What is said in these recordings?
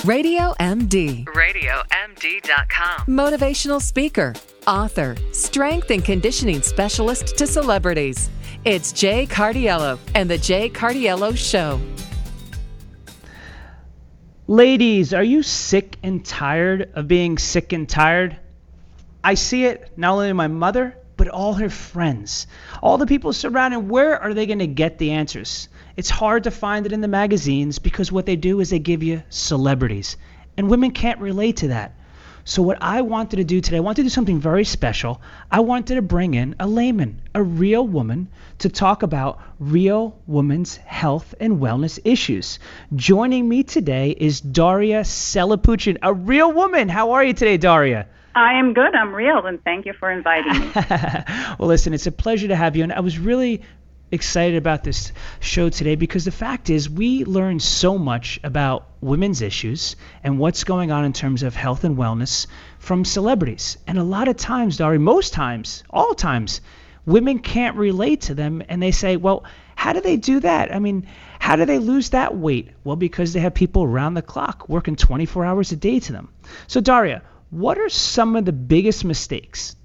Radio MD. RadioMD.com. Motivational speaker, author, strength and conditioning specialist to celebrities. It's Jay Cardiello and The Jay Cardiello Show. Ladies, are you sick and tired of being sick and tired? I see it not only in my mother, but all her friends. All the people surrounding, where are they going to get the answers? It's hard to find it in the magazines because what they do is they give you celebrities. And women can't relate to that. So what I wanted to do today, I wanted to do something very special. I wanted to bring in a layman, a real woman, to talk about real women's health and wellness issues. Joining me today is Daria Selapuchin, a real woman. How are you today, Daria? I am good. I'm real, and thank you for inviting me. Well, listen, it's a pleasure to have you. And I was really excited about this show today because the fact is we learn so much about women's issues and what's going on in terms of health and wellness from celebrities. And a lot of times, Daria, most times, all times, women can't relate to them and they say, well, how do they do that? I mean, how do they lose that weight? Well, because they have people around the clock working 24 hours a day to them. So, Daria, what are some of the biggest mistakes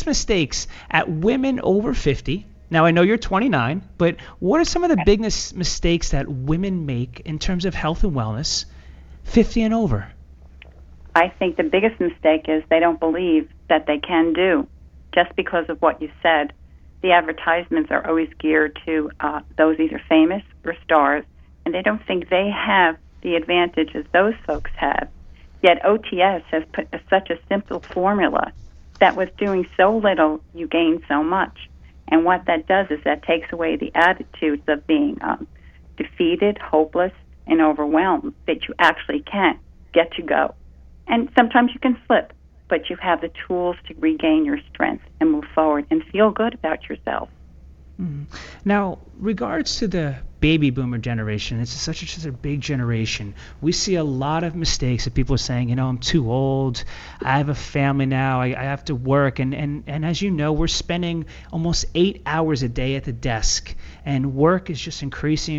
at women over 50? Now, I know you're 29, but what are some of the biggest mistakes that women make in terms of health and wellness, 50 and over? I think the biggest mistake is they don't believe that they can do. Just because of what you said, the advertisements are always geared to those either famous or stars, and they don't think they have the advantages those folks have. Yet OTS has put such a simple formula that with doing so little, you gain so much. And what that does is that takes away the attitudes of being defeated, hopeless, and overwhelmed, that you actually can get to go. And sometimes you can slip, but you have the tools to regain your strength and move forward and feel good about yourself. Mm-hmm. Now, regards to the baby boomer generation, it's such a big generation. We see a lot of mistakes of people saying, I'm too old, I have a family now, I have to work. And as you know, we're spending almost 8 hours a day at the desk, and work is just increasing.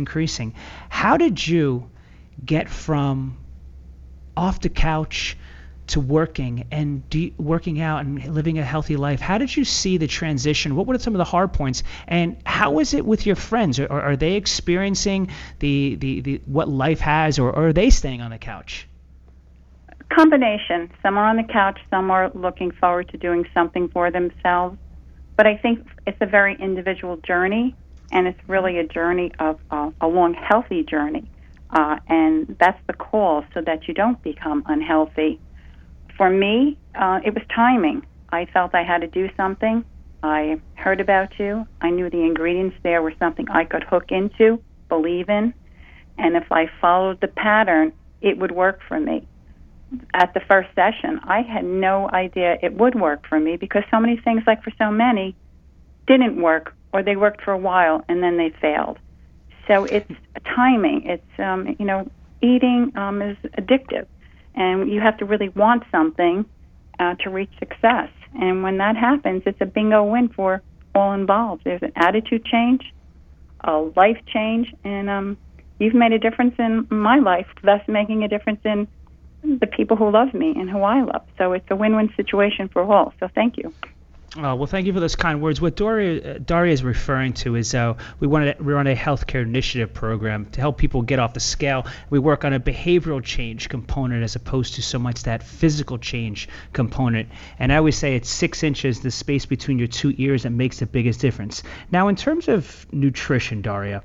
How did you get from off the couch to working and working out and living a healthy life? How did you see the transition? What were some of the hard points? And how is it with your friends? Are they experiencing the what life has, or are they staying on the couch? Combination. Some are on the couch, some are looking forward to doing something for themselves. But I think it's a very individual journey, and it's really a journey of a long, healthy journey. And that's the call, so that you don't become unhealthy. For me, it was timing. I felt I had to do something. I heard about you. I knew the ingredients there were something I could hook into, believe in, and if I followed the pattern, it would work for me. At the first session, I had no idea it would work for me because so many things, like for so many, didn't work, or they worked for a while and then they failed. So it's timing. It's, eating is addictive. And you have to really want something to reach success. And when that happens, it's a bingo win for all involved. There's an attitude change, a life change, and you've made a difference in my life, thus making a difference in the people who love me and who I love. So it's a win-win situation for all. So thank you. Well, thank you for those kind words. What Daria is referring to is we run a healthcare initiative program to help people get off the scale. We work on a behavioral change component as opposed to so much that physical change component. And I always say it's 6 inches, the space between your two ears, that makes the biggest difference. Now, in terms of nutrition, Daria,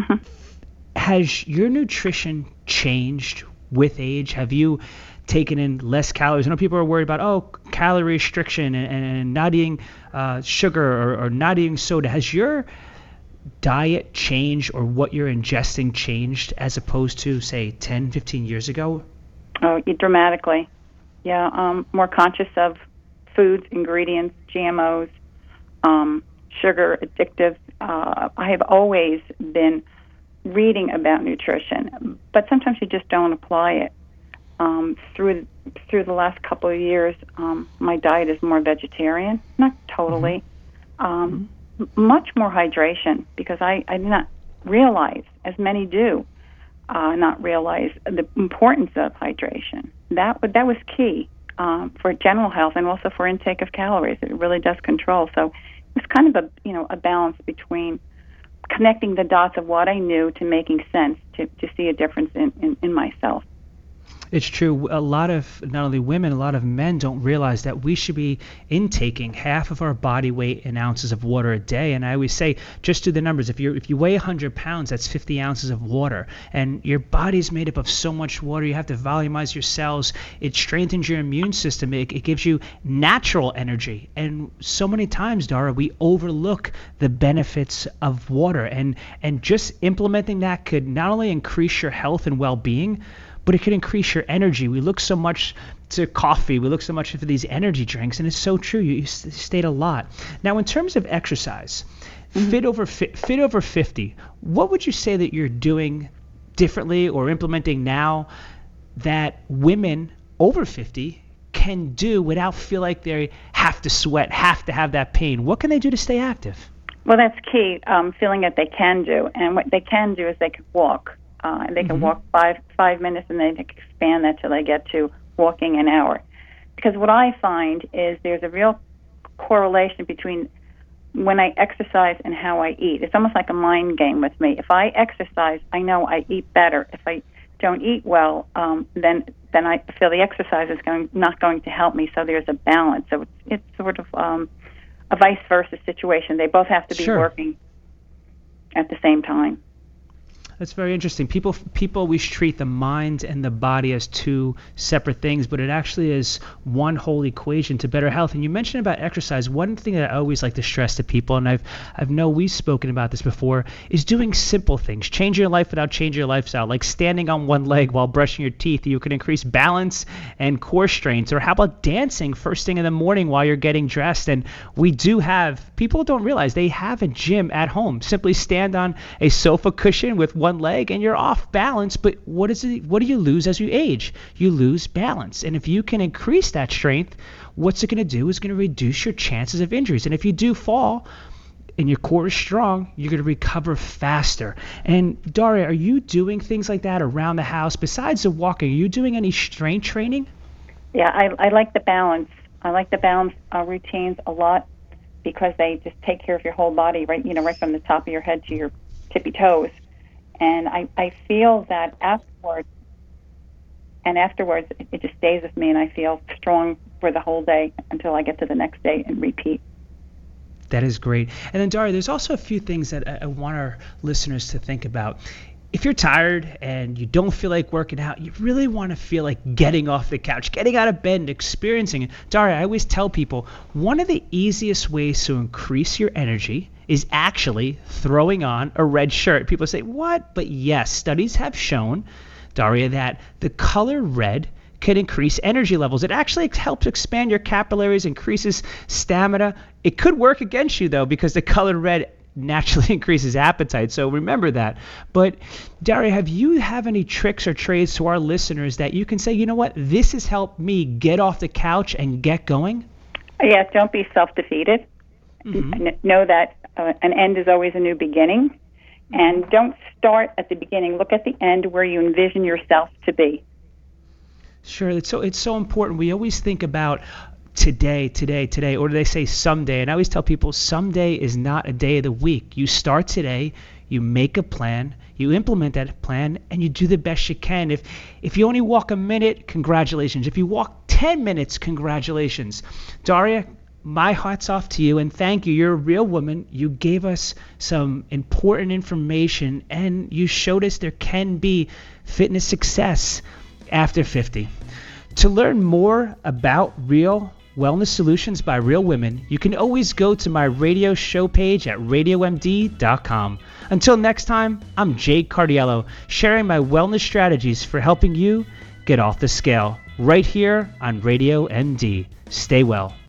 has your nutrition changed with age? Have you taken in less calories? I know people are worried about, calorie restriction and not eating sugar or not eating soda. Has your diet changed, or what you're ingesting changed as opposed to, say, 10, 15 years ago? Oh, dramatically. Yeah, more conscious of foods, ingredients, GMOs, sugar, addictive. I have always been reading about nutrition, but sometimes you just don't apply it. Through the last couple of years, my diet is more vegetarian, not totally. Much more hydration, because I did not realize, as many do, not realize the importance of hydration. That was key for general health and also for intake of calories. It really does control. So it's kind of a balance between connecting the dots of what I knew to making sense to see a difference in myself. It's true. A lot of not only women, a lot of men don't realize that we should be intaking half of our body weight in ounces of water a day. And I always say, just do the numbers. If you weigh 100 pounds, that's 50 ounces of water. And your body's made up of so much water. You have to volumize your cells. It strengthens your immune system. It gives you natural energy. And so many times, Dara, we overlook the benefits of water. And just implementing that could not only increase your health and well-being, but it could increase your energy. We look so much to coffee. We look so much for these energy drinks, and it's so true. You state a lot. Now, in terms of exercise, fit over 50, what would you say that you're doing differently or implementing now that women over 50 can do without feel like they have to sweat, have to have that pain? What can they do to stay active? Well, that's key, feeling that they can do. And what they can do is they can walk. And they can walk 5 minutes, and then they can expand that till they get to walking an hour. Because what I find is there's a real correlation between when I exercise and how I eat. It's almost like a mind game with me. If I exercise, I know I eat better. If I don't eat well, then I feel the exercise is not going to help me. So there's a balance. So it's sort of a vice versa situation. They both have to be working at the same time. That's very interesting. People always treat the mind and the body as two separate things, but it actually is one whole equation to better health. And you mentioned about exercise. One thing that I always like to stress to people, and I've know we've spoken about this before, is doing simple things. Changing your life without changing your lifestyle, like standing on one leg while brushing your teeth. You can increase balance and core strength. Or how about dancing first thing in the morning while you're getting dressed? And we do have, people don't realize they have a gym at home. Simply stand on a sofa cushion with one leg and you're off balance, but what do you lose as you age? You lose balance. And if you can increase that strength, what's it going to do is going to reduce your chances of injuries. And if you do fall and your core is strong, you're going to recover faster. And Daria, are you doing things like that around the house besides the walking? Are you doing any strength training? Yeah, I like the balance. I like the balance routines a lot because they just take care of your whole body, right from the top of your head to your tippy toes. And I feel that afterwards, it just stays with me, and I feel strong for the whole day until I get to the next day and repeat. That is great. And then, Daria, there's also a few things that I want our listeners to think about. If you're tired and you don't feel like working out, you really want to feel like getting off the couch, getting out of bed and experiencing it. Daria, I always tell people, one of the easiest ways to increase your energy is actually throwing on a red shirt. People say, what? But yes, studies have shown, Daria, that the color red can increase energy levels. It actually helps expand your capillaries, increases stamina. It could work against you, though, because the color red naturally increases appetite. So remember that. But Daria, have you any tricks or trades to our listeners that you can say, you know what, this has helped me get off the couch and get going? Yes, don't be self-defeated. Know that an end is always a new beginning. And don't start at the beginning. Look at the end where you envision yourself to be. Sure. It's so important. We always think about today, or do they say someday? And I always tell people someday is not a day of the week. You start today, you make a plan, you implement that plan, and you do the best you can. If you only walk a minute, congratulations. If you walk 10 minutes, congratulations. Daria, my hat's off to you, and thank you. You're a real woman. You gave us some important information, and you showed us there can be fitness success after 50. To learn more about Real Wellness Solutions by Real Women, you can always go to my radio show page at radiomd.com. Until next time, I'm Jay Cardiello, sharing my wellness strategies for helping you get off the scale right here on Radio MD. Stay well.